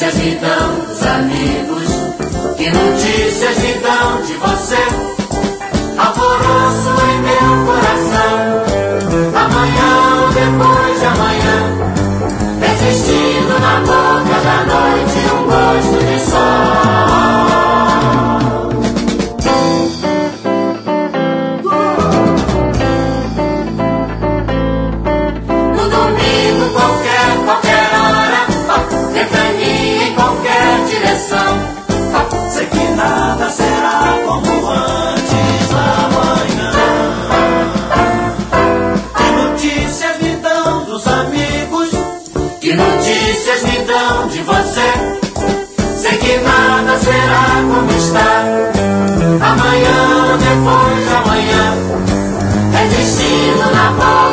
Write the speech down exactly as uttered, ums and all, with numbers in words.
notícias me dão dos amigos? Que notícias me dão de você? Alvoroço em meu coração, amanhã ou depois de amanhã, resistindo na boca da noite um gosto de sol. No domingo, qualquer, qualquer hora, ventania em qualquer direção. Sei que nada será como antes amanhã. Que notícias me dão dos amigos? Que notícias me dão de você? Sei que nada será como está, amanhã ou depois de amanhã, resistindo na porta